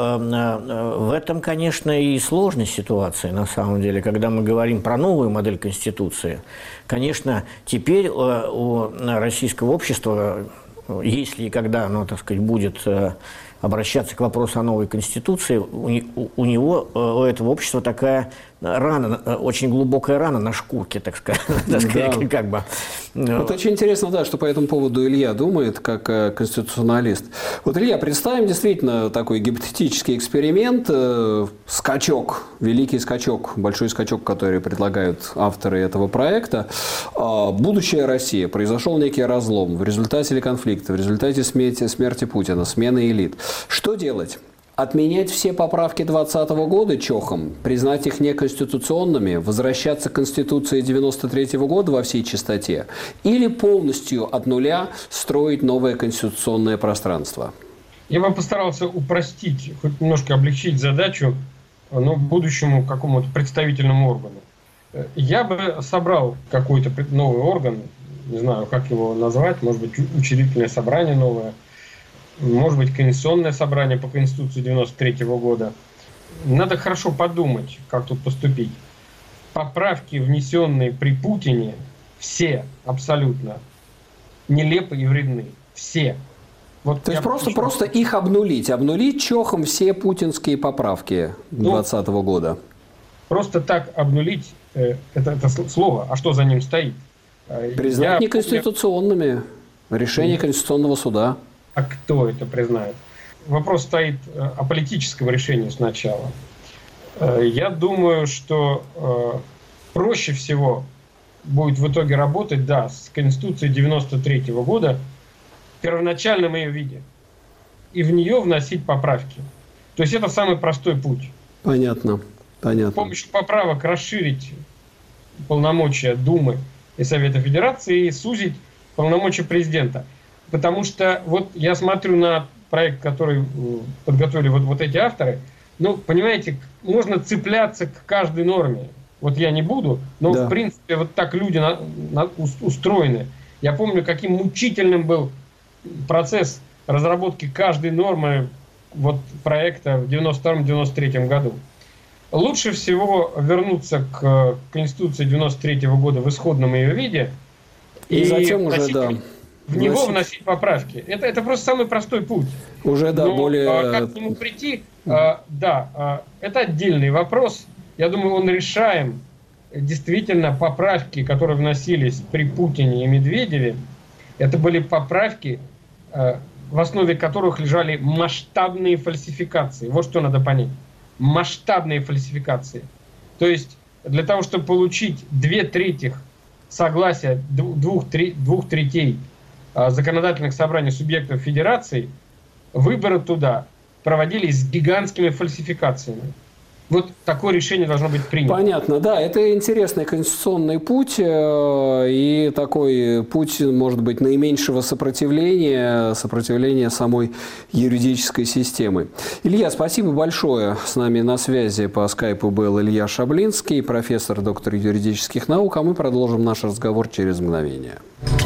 в этом, конечно, и сложность ситуации, на самом деле, когда мы говорим про новую модель Конституции. Конечно, теперь у российского общества, если и когда оно, так сказать, будет обращаться к вопросу о новой Конституции, у него, у этого общества такая рана, очень глубокая рана на шкурке, так сказать. Да. Как бы. Вот очень интересно, да, что по этому поводу Илья думает, как конституционалист. Вот, Илья, представим действительно такой гипотетический эксперимент, скачок, великий скачок, большой скачок, который предлагают авторы этого проекта. Будущая Россия. Произошел некий разлом в результате или конфликта, в результате смерти, смерти Путина, смены элит. Что делать? Отменять все поправки двадцатого года чохом, признать их неконституционными, возвращаться к Конституции девяносто третьего года во всей чистоте или полностью от нуля строить новое конституционное пространство? Я бы постарался упростить, хоть немножко облегчить задачу, но будущему какому-то представительному органу. Я бы собрал какой-то новый орган, не знаю, как его назвать, может быть, учредительное собрание новое, может быть, конституционное собрание по Конституции девяносто третьего года. Надо хорошо подумать, как тут поступить. Поправки, внесенные при Путине, все абсолютно нелепы и вредны. Все. Вот То есть просто, просто их обнулить, обнулить чохом все путинские поправки двадцатого года. Просто так обнулить, э, это, это слово, а что за ним стоит? Признать Я неконституционными решения mm. Конституционного суда. А кто это признает? Вопрос стоит о политическом решении сначала. Я думаю, что проще всего будет в итоге работать, да, с Конституцией девяносто третьего года в первоначальном ее виде. И в нее вносить поправки. То есть это самый простой путь. Понятно. Понятно. С помощью поправок расширить полномочия Думы и Совета Федерации и сузить полномочия президента. Потому что вот я смотрю на проект, который подготовили вот, вот эти авторы. Ну, понимаете, можно цепляться к каждой норме. Вот я не буду, но да. В принципе вот так люди на, на, устроены. Я помню, каким мучительным был процесс разработки каждой нормы вот проекта в девяносто втором — девяносто третьем году. Лучше всего вернуться к Конституции девяносто третьего года в исходном ее виде и, и затем уже, да. В него вносить. вносить поправки. Это, это просто самый простой путь. Уже, да, Но, более... а, как к нему прийти, а, да, а, это отдельный вопрос. Я думаю, он решаем. Действительно, поправки, которые вносились при Путине и Медведеве, это были поправки, а, в основе которых лежали масштабные фальсификации. Вот что надо понять. Масштабные фальсификации. То есть, для того, чтобы получить две трети согласия двух, три, двух третей законодательных собраний субъектов федерации, выборы туда проводились с гигантскими фальсификациями. Вот такое решение должно быть принято. Понятно, да, это интересный конституционный путь, и такой путь, может быть, наименьшего сопротивления, сопротивления самой юридической системы. Илья, спасибо большое. С нами на связи по скайпу был Илья Шаблинский, профессор, доктор юридических наук, а мы продолжим наш разговор через мгновение.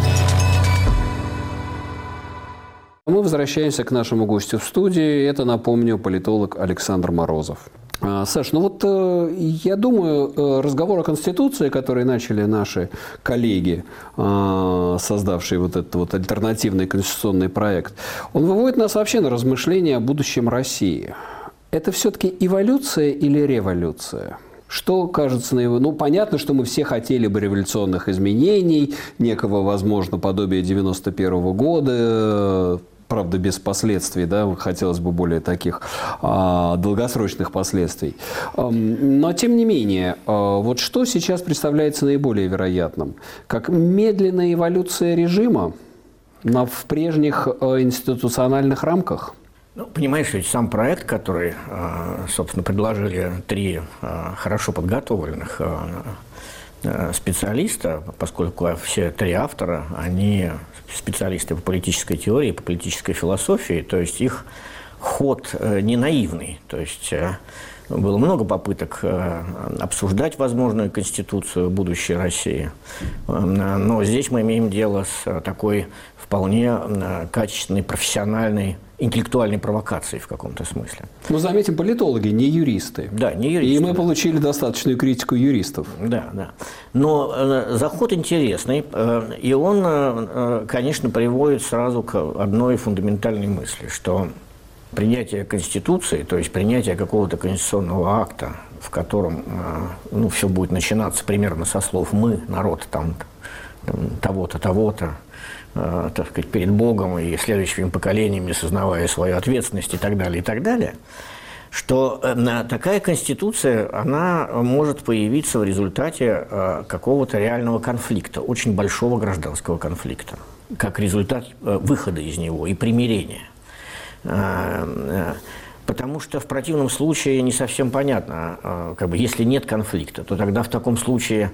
Мы возвращаемся к нашему гостю в студии. Это, напомню, политолог Александр Морозов. Саш, ну вот я думаю, разговор о Конституции, который начали наши коллеги, создавшие вот этот вот альтернативный конституционный проект, он выводит нас вообще на размышления о будущем России. Это все-таки эволюция или революция? Что кажется на его... Ну, понятно, что мы все хотели бы революционных изменений, некого, возможно, подобия девяносто первого года, правда, без последствий, да, хотелось бы более таких а, долгосрочных последствий. А, но, тем не менее, а, вот что сейчас представляется наиболее вероятным? Как медленная эволюция режима на, в прежних а, институциональных рамках? Ну, понимаешь, ведь сам проект, который, собственно, предложили три хорошо подготовленных специалиста, поскольку все три автора, они специалисты по политической теории, по политической философии, то есть их ход не наивный. То есть было много попыток обсуждать возможную конституцию будущей России, но здесь мы имеем дело с такой вполне качественной, профессиональной, интеллектуальной провокацией в каком-то смысле. Мы заметим, политологи, не юристы. Да, не юристы. И мы получили достаточную критику юристов. Да, да. Но э, заход интересный, э, и он, э, конечно, приводит сразу к одной фундаментальной мысли, что принятие Конституции, то есть принятие какого-то конституционного акта, в котором э, ну, все будет начинаться примерно со слов «мы», народ там, там того-то, того-то, э, так сказать, перед Богом и следующими поколениями, сознавая свою ответственность и так далее, и так далее, что э, такая Конституция, она может появиться в результате э, какого-то реального конфликта, очень большого гражданского конфликта, как результат э, выхода из него и примирения. Потому что в противном случае не совсем понятно, как бы, если нет конфликта, то тогда в таком случае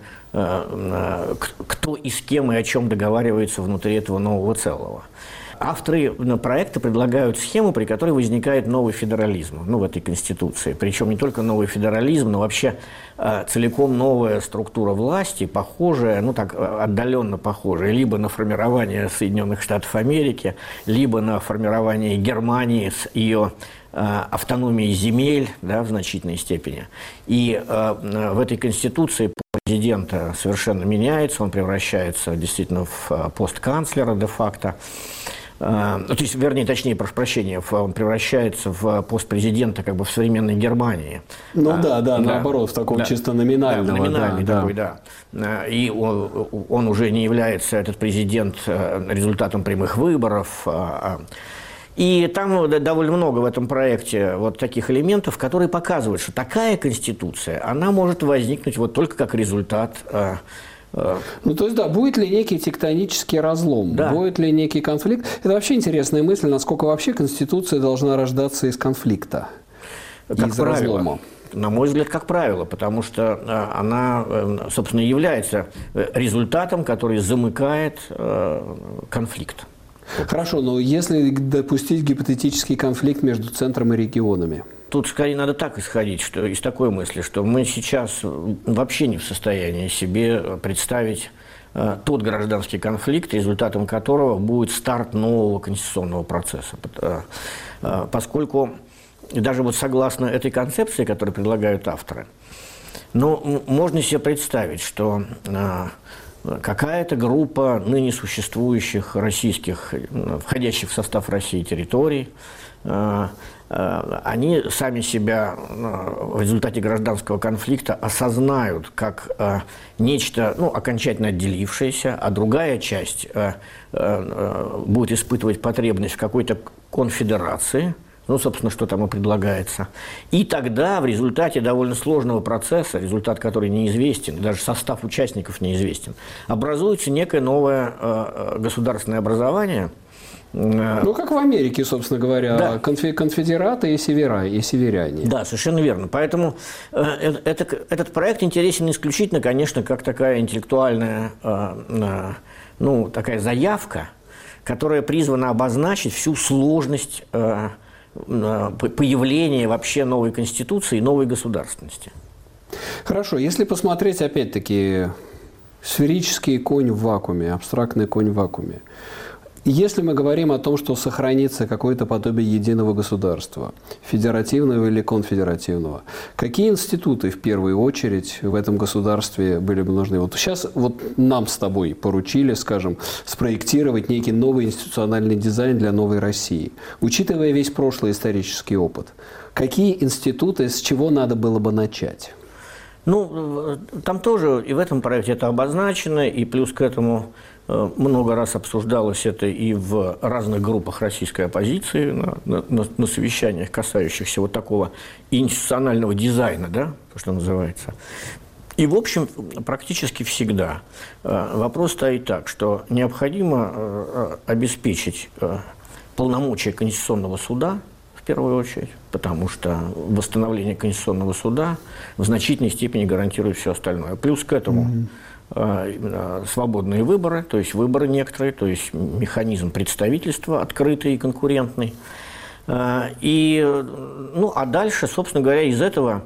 кто и с кем и о чем договаривается внутри этого нового целого. Авторы проекта предлагают схему, при которой возникает новый федерализм, ну, в этой Конституции. Причем не только новый федерализм, но вообще э, целиком новая структура власти, похожая, ну, так отдаленно похожая, либо на формирование Соединенных Штатов Америки, либо на формирование Германии с ее э, автономией земель, да, в значительной степени. И э, в этой Конституции президента совершенно меняется, он превращается действительно в постканцлера де-факто. То есть, вернее, точнее, прошу прощения, он превращается в пост президента как бы в современной Германии. Ну а, да, да, да, наоборот, в таком да, чисто номинального. Да, номинальный да, такой, да. да. И он, он уже не является, этот президент, результатом прямых выборов. И там довольно много в этом проекте вот таких элементов, которые показывают, что такая конституция, она может возникнуть вот только как результат. Ну, то есть, да, будет ли некий тектонический разлом, да. будет ли некий конфликт? Это вообще интересная мысль, насколько вообще Конституция должна рождаться из конфликта, как из правило, разлома. На мой взгляд, как правило, потому что она, собственно, является результатом, который замыкает конфликт. Хорошо, но если допустить гипотетический конфликт между центром и регионами? Тут скорее надо так исходить, что из такой мысли, что мы сейчас вообще не в состоянии себе представить э, тот гражданский конфликт, результатом которого будет старт нового конституционного процесса. Э, э, поскольку даже вот согласно этой концепции, которую предлагают авторы, ну, можно себе представить, что э, какая-то группа ныне существующих российских, входящих в состав России территорий, э, они сами себя в результате гражданского конфликта осознают как э, нечто, ну, окончательно отделившееся, а другая часть э, э, будет испытывать потребность в какой-то конфедерации, ну, собственно, что там и предлагается. И тогда в результате довольно сложного процесса, результат который неизвестен, даже состав участников неизвестен, образуется некое новое э, государственное образование. Ну, как в Америке, собственно говоря, да. конфедераты и севера, и северяне. Да, совершенно верно. Поэтому э, это, этот проект интересен исключительно, конечно, как такая интеллектуальная, э, э, ну, такая заявка, которая призвана обозначить всю сложность э, э, появления вообще новой конституции и новой государственности. Хорошо, если посмотреть, опять-таки, сферический конь в вакууме, абстрактный конь в вакууме. Если мы говорим о том, что сохранится какое-то подобие единого государства, федеративного или конфедеративного, какие институты в первую очередь в этом государстве были бы нужны? Вот сейчас вот нам с тобой поручили, скажем, спроектировать некий новый институциональный дизайн для новой России, учитывая весь прошлый исторический опыт. Какие институты, с чего надо было бы начать? Ну, там тоже и в этом проекте это обозначено, и плюс к этому много раз обсуждалось это и в разных группах российской оппозиции, на, на, на совещаниях, касающихся вот такого институционального дизайна, да, что называется. И, в общем, практически всегда вопрос стоит так, что необходимо обеспечить полномочия Конституционного суда, в первую очередь, потому что восстановление Конституционного суда в значительной степени гарантирует все остальное. Плюс к этому mm-hmm. свободные выборы, то есть выборы некоторые, то есть механизм представительства открытый и конкурентный. И, ну, а дальше, собственно говоря, из этого,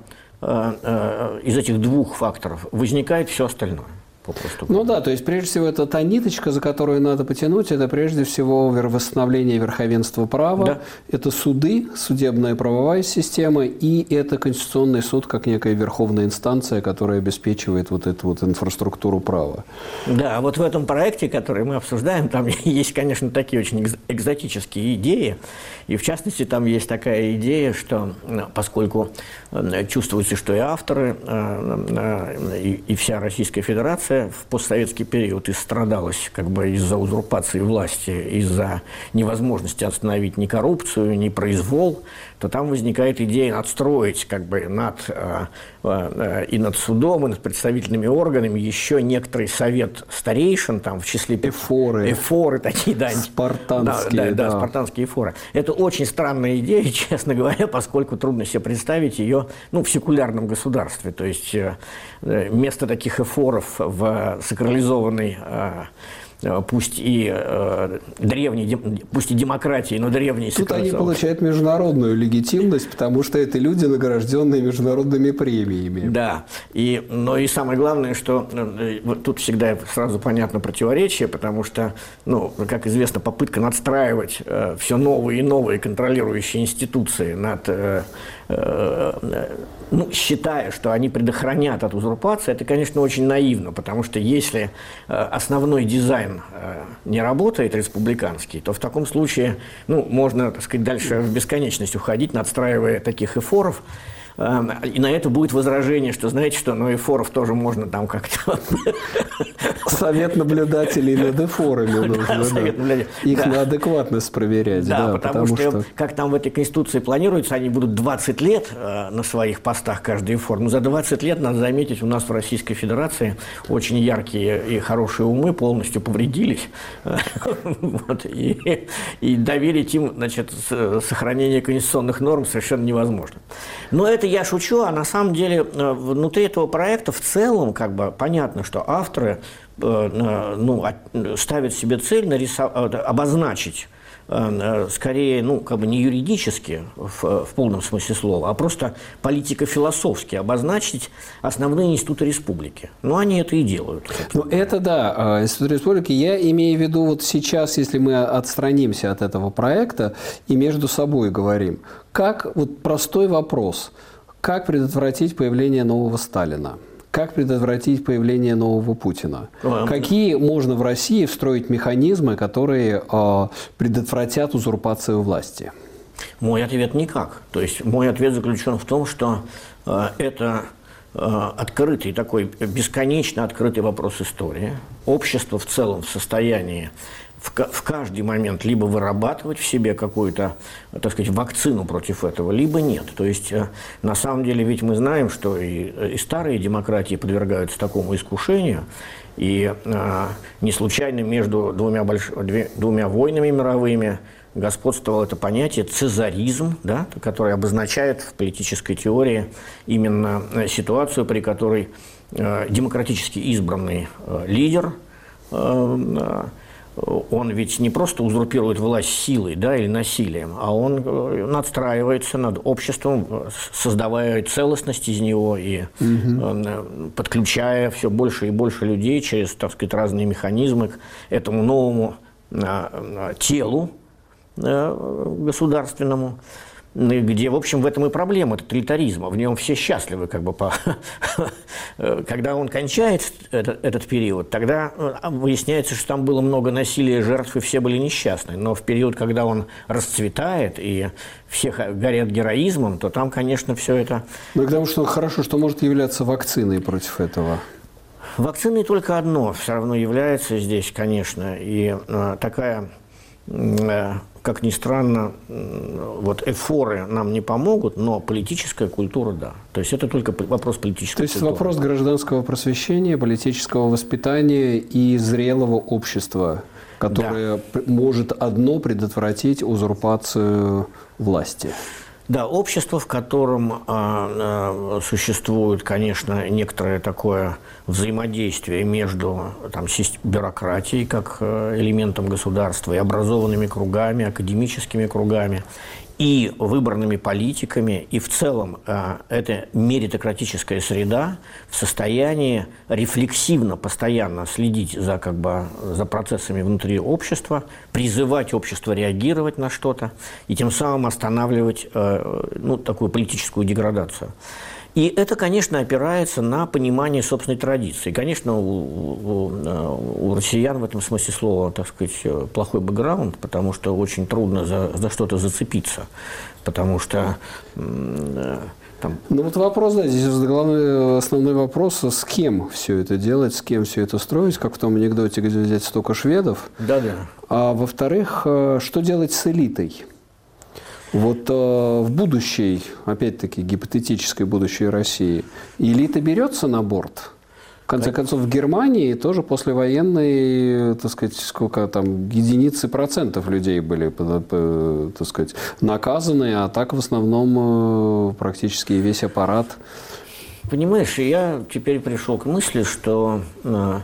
из этих двух факторов возникает все остальное. Попросту. Ну да, то есть прежде всего это та ниточка, за которую надо потянуть, это прежде всего восстановление верховенства права, да. Это суды, судебная правовая система, и это Конституционный суд как некая верховная инстанция, которая обеспечивает вот эту вот инфраструктуру права. Да, вот в этом проекте, который мы обсуждаем, там есть, конечно, такие очень экзотические идеи, и в частности там есть такая идея, что поскольку чувствуется, что и авторы, и вся Российская Федерация оппозиция в постсоветский период истрадалась как бы из-за узурпации власти, из-за невозможности остановить ни коррупцию, ни произвол, то там возникает идея отстроить как бы над, э, э, и над судом, и над представительными органами еще некоторый совет старейшин, там в числе эфоры, эфоры такие, да, спартанские, да, да, да. да, спартанские эфоры. Это очень странная идея, честно говоря, поскольку трудно себе представить ее, ну, в секулярном государстве. То есть э, место таких эфоров в сакрализованной, э, пусть и э, древней, пусть и демократии, но древней. Тут они получают международную легитимность, потому что это люди, награжденные международными премиями. Да, и, но и самое главное, что э, вот тут всегда сразу понятно противоречие, потому что, ну, как известно, попытка надстраивать э, все новые и новые контролирующие институции над... Э, ну, считая, что они предохранят от узурпации, это, конечно, очень наивно, потому что если основной дизайн не работает, республиканский, то в таком случае, ну, можно, так сказать, дальше в бесконечность уходить, надстраивая таких эфоров. И на это будет возражение, что, знаете что, ну, эфоров тоже можно там как-то... Совет наблюдателей над эфорами нужно, да. Их да. на адекватность проверять. Да, да потому, потому что, что, как там в этой Конституции планируется, они будут двадцать лет э, на своих постах каждый эфор. Но за двадцать лет, надо заметить, у нас в Российской Федерации очень яркие и хорошие умы полностью повредились. Вот, и, и доверить им, значит, сохранение конституционных норм совершенно невозможно. Но это я шучу, а на самом деле внутри этого проекта в целом как бы понятно, что авторы э, ну, ставят себе цель нарисовать, обозначить скорее, ну, как бы не юридически, в, в полном смысле слова, а просто политико-философски обозначить основные институты республики. Ну, они это и делают. Ну, это да, институт республики. Я имею в виду вот сейчас, если мы отстранимся от этого проекта и между собой говорим, как, вот простой вопрос, как предотвратить появление нового Сталина? Как предотвратить появление нового Путина? А, Какие можно в России встроить механизмы, которые э, предотвратят узурпацию власти? Мой ответ – никак. То есть мой ответ заключен в том, что э, это э, открытый, такой бесконечно открытый вопрос истории. Общество в целом в состоянии в, в каждый момент либо вырабатывать в себе какую-то, так сказать, вакцину против этого, либо нет. То есть, э, на самом деле, ведь мы знаем, что и, и старые демократии подвергаются такому искушению, и э, не случайно между двумя, больш... двумя войнами мировыми господствовало это понятие цезаризм, да, которое обозначает в политической теории именно ситуацию, при которой э, демократически избранный э, лидер э, он ведь не просто узурпирует власть силой, да, или насилием, а он надстраивается над обществом, создавая целостность из него и угу. подключая все больше и больше людей через, так сказать, разные механизмы к этому новому телу государственному, где, в общем, в этом и проблема тоталитаризма. В нем все счастливы, как бы, по... когда он кончает этот, этот период, тогда выясняется, что там было много насилия, жертв, и все были несчастны. Но в период, когда он расцветает, и все горят героизмом, то там, конечно, все это... Ну, потому что хорошо, что может являться вакциной против этого. Вакциной только одно все равно является здесь, конечно, и э, такая... Э, как ни странно, вот эфоры нам не помогут, но политическая культура – да. То есть это только вопрос политической культуры. То есть культуры. Вопрос гражданского просвещения, политического воспитания и зрелого общества, которое да. может одно предотвратить узурпацию власти. Да, общество, в котором э, существует, конечно, некоторое такое взаимодействие между там, бюрократией как э, элементом государства и образованными кругами, академическими кругами, и выборными политиками, и в целом э, эта меритократическая среда в состоянии рефлексивно, постоянно следить за, как бы, за процессами внутри общества, призывать общество реагировать на что-то и тем самым останавливать э, ну, такую политическую деградацию. И это, конечно, опирается на понимание собственной традиции. Конечно, у, у, у россиян в этом смысле слова, так сказать, плохой бэкграунд, потому что очень трудно за, за что-то зацепиться. Потому что Там. Ну вот вопрос, да, здесь главный, основной вопрос, с кем все это делать, с кем все это строить, как в том анекдоте, где взять столько шведов. Да-да. А во-вторых, что делать с элитой? Вот э, в будущей, опять-таки, гипотетической будущей России, элита берется на борт? В конце концов, в Германии тоже послевоенные, так сказать, сколько там, единицы процентов людей были, так сказать, наказаны, а так в основном практически весь аппарат. Понимаешь, я теперь пришел к мысли, что э,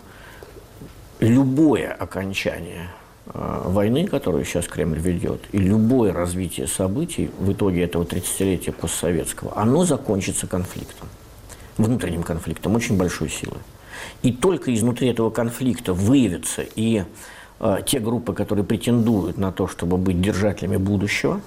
любое окончание э, войны, которую сейчас Кремль ведет, и любое развитие событий в итоге этого тридцатилетия постсоветского, оно закончится конфликтом. Внутренним конфликтом очень большой силы. И только изнутри этого конфликта выявятся и э, те группы, которые претендуют на то, чтобы быть держателями будущего.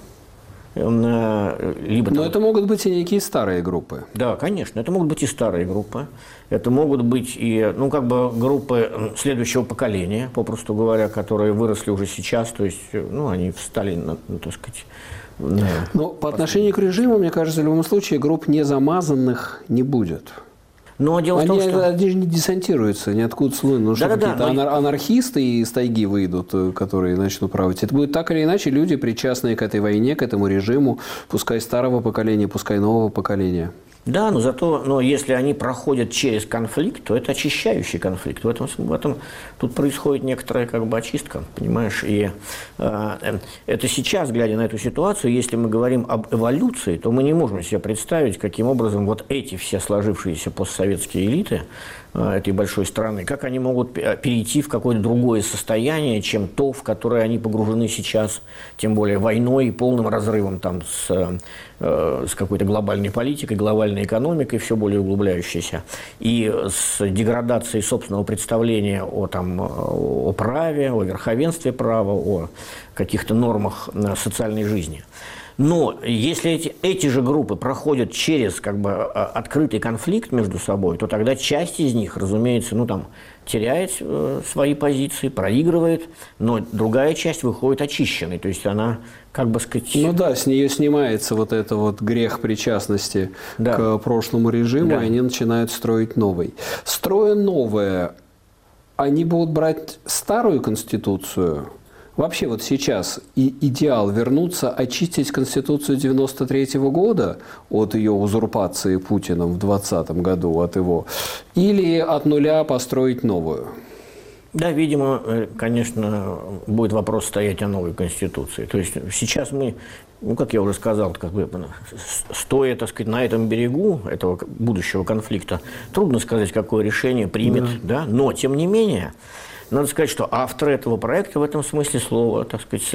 Э, либо Но там... это могут быть и некие старые группы. Да, конечно. Это могут быть и старые группы. Это могут быть и, ну, как бы группы следующего поколения, попросту говоря, которые выросли уже сейчас. То есть, ну, они встали, ну, так сказать... На... Но по отношению к режиму, мне кажется, в любом случае групп незамазанных не будет. Но дело они, в том, что... они же не десантируются ниоткуда с Луны. Ну, что Да-да-да, какие-то но... анархисты из тайги выйдут, которые начнут править. Это будет так или иначе люди, причастные к этой войне, к этому режиму, пускай старого поколения, пускай нового поколения. Да, но зато, но если они проходят через конфликт, то это очищающий конфликт. В этом, в этом тут происходит некоторая как бы очистка, понимаешь? И э, это сейчас, глядя на эту ситуацию, если мы говорим об эволюции, то мы не можем себе представить, каким образом вот эти все сложившиеся постсоветские элиты э, этой большой страны, как они могут перейти в какое-то другое состояние, чем то, в которое они погружены сейчас, тем более войной и полным разрывом там с... с какой-то глобальной политикой, глобальной экономикой, все более углубляющейся, и с деградацией собственного представления о, там, о праве, о верховенстве права, о каких-то нормах социальной жизни. Но если эти, эти же группы проходят через как бы, открытый конфликт между собой, то тогда часть из них, разумеется, ну, там, теряет э, свои позиции, проигрывает, но другая часть выходит очищенной, то есть она, как бы сказать... Ну да, с нее снимается вот это вот грех причастности да. к прошлому режиму, да. и они начинают строить новый. Строя новое, они будут брать старую конституцию. Вообще вот сейчас и идеал вернуться, очистить Конституцию девяносто третьего года от ее узурпации Путиным в двадцатом году, от его, или от нуля построить новую? Да, видимо, конечно, будет вопрос стоять о новой Конституции. То есть сейчас мы, ну, как я уже сказал, как бы, стоя, так сказать, на этом берегу этого будущего конфликта, трудно сказать, какое решение примет, да. Да? Но, тем не менее, надо сказать, что авторы этого проекта в этом смысле слова, так сказать,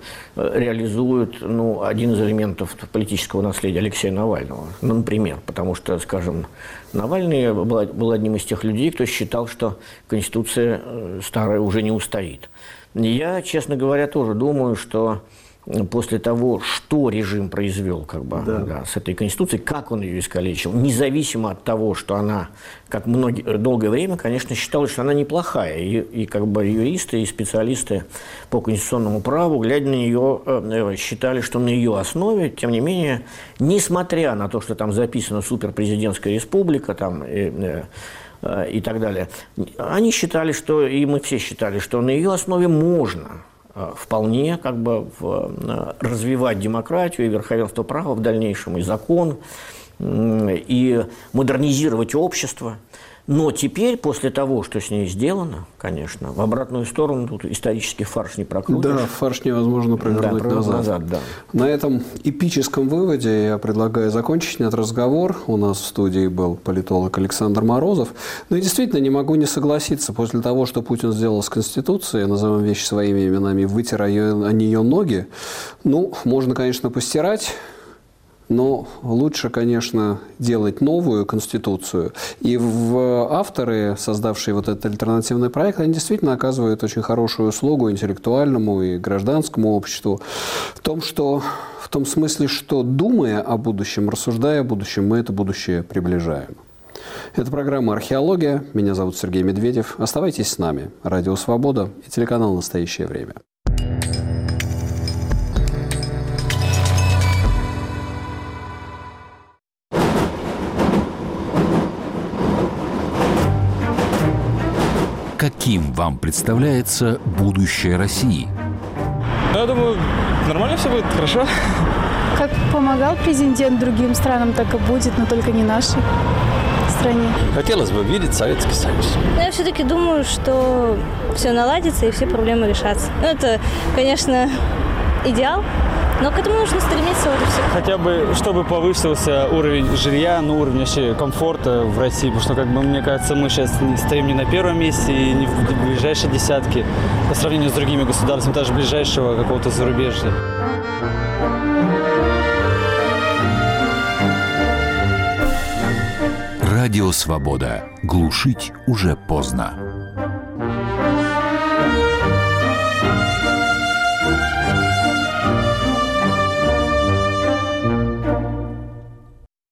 реализуют, ну, один из элементов политического наследия Алексея Навального, ну, например, потому что, скажем, Навальный был, был одним из тех людей, кто считал, что Конституция старая уже не устоит. Я, честно говоря, тоже думаю, что после того, что режим произвел как бы, да. Да, с этой Конституцией, как он ее искалечил, независимо от того, что она, как многие, долгое время, конечно, считалось, что она неплохая. И, и как бы юристы и специалисты по конституционному праву, глядя на нее, э, считали, что на ее основе, тем не менее, несмотря на то, что там записана суперпрезидентская республика, там, э, э, и так далее, они считали, что, и мы все считали, что на ее основе можно вполне как бы развивать демократию и верховенство права в дальнейшем, и закон, и модернизировать общество. Но теперь, после того, что с ней сделано, конечно, в обратную сторону тут исторический фарш не прокрутишь. Да, фарш невозможно провернуть да, назад. назад да. На этом эпическом выводе я предлагаю закончить этот разговор. У нас в студии был политолог Александр Морозов. Ну и действительно не могу не согласиться. После того, что Путин сделал с Конституцией, назовем вещи своими именами, вытер о нее ноги, ну, можно, конечно, постирать. Но лучше, конечно, делать новую Конституцию. И в авторы, создавшие вот этот альтернативный проект, они действительно оказывают очень хорошую услугу интеллектуальному и гражданскому обществу в том, что, в том смысле, что, думая о будущем, рассуждая о будущем, мы это будущее приближаем. Это программа «Археология». Меня зовут Сергей Медведев. Оставайтесь с нами. Радио «Свобода» и телеканал «Настоящее время». Каким вам представляется будущее России? Я думаю, нормально все будет, хорошо. Как помогал президент другим странам, так и будет, но только не нашей стране. Хотелось бы видеть Советский Союз. Но я все-таки думаю, что все наладится и все проблемы решатся. Ну, это, конечно, идеал, но к этому нужно стремиться вот и все. Хотя бы, чтобы повысился уровень жилья, ну, уровень вообще комфорта в России, потому что, как бы, мне кажется, мы сейчас не стоим не на первом месте и не в ближайшей десятке по сравнению с другими государствами, даже ближайшего какого-то зарубежья. Радио «Свобода». Глушить уже поздно.